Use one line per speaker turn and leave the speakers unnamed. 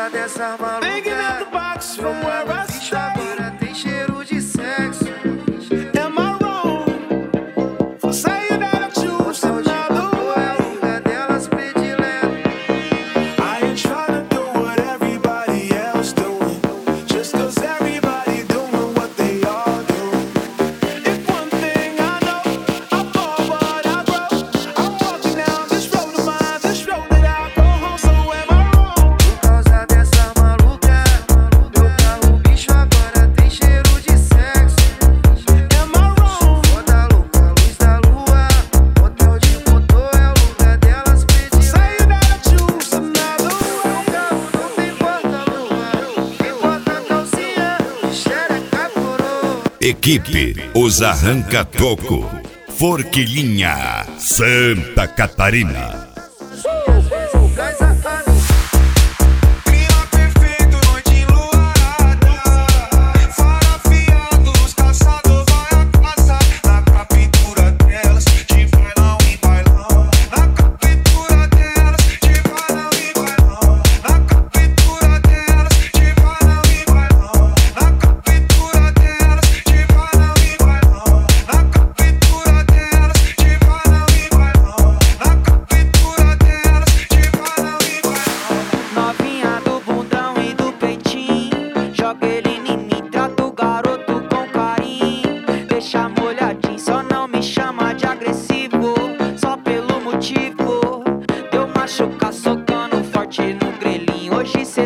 dessa maluca.
Thinking out the box from where I
Bicho
stay.
agora tem cheiro de sexo.
Am I wrong for saying that I choose
Hotel de
another
cocô é o
way?
lugar delas predileto.
I ain't tryna do what everybody else doing, just 'cause everybody doing what they all do. If one thing I know, I fall but I grow. I'm walking down this road of mine, this road that I go home. So am I wrong?
Por causa dessa maluca, meu carro bicho agora tem cheiro de sexo.
Am I wrong?
Foda louca, luz da lua. Hotel de cocô é o lugar delas predileto.
Saying that I choose another
Meu
way.
carro não tem porta-lua. Quem bota calcinha, xereca coroa.
Equipe Os Arranca-Toco, Forquilinha, Santa Catarina.
Traz a amiga.
Clima perfeito, noite enluarada. Farafiados, caçador vai a caça. Na captura delas, de bailão em bailão. Na captura delas, de bailão em bailão. Na captura delas, de bailão em bailão. Na captura delas, de bailão em bailão. Na captura delas, de bailão em bailão. Na captura delas, de bailão em bailão.
Novinha do bundão e do peitinho, joga ele em mim, trata o garoto com carinho. Deixa molhadinho, só não me chama de agressivo, só pelo motivo de eu machucar socando forte no grelhinho. Hoje cê